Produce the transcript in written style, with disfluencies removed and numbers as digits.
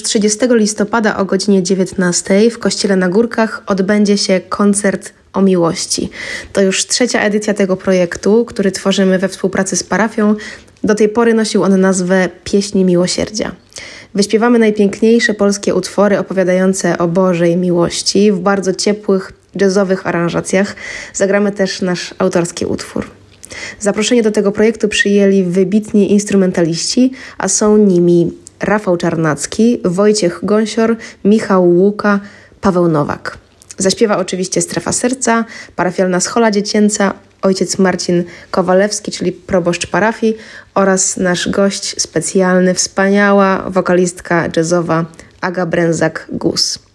30 listopada o godzinie 19 w Kościele na Górkach odbędzie się koncert o miłości. To już 3. edycja tego projektu, który tworzymy we współpracy z parafią. Do tej pory nosił on nazwę Pieśni Miłosierdzia. Wyśpiewamy najpiękniejsze polskie utwory opowiadające o Bożej miłości w bardzo ciepłych, jazzowych aranżacjach. Zagramy też nasz autorski utwór. Zaproszenie do tego projektu przyjęli wybitni instrumentaliści, a są nimi Rafał Czarnacki, Wojciech Gąsior, Michał Łuka, Paweł Nowak. Zaśpiewa oczywiście Strefa Serca, parafialna schola dziecięca, ojciec Marcin Kowalewski, czyli proboszcz parafii oraz nasz gość specjalny, wspaniała wokalistka jazzowa Aga Bręzak-Gus.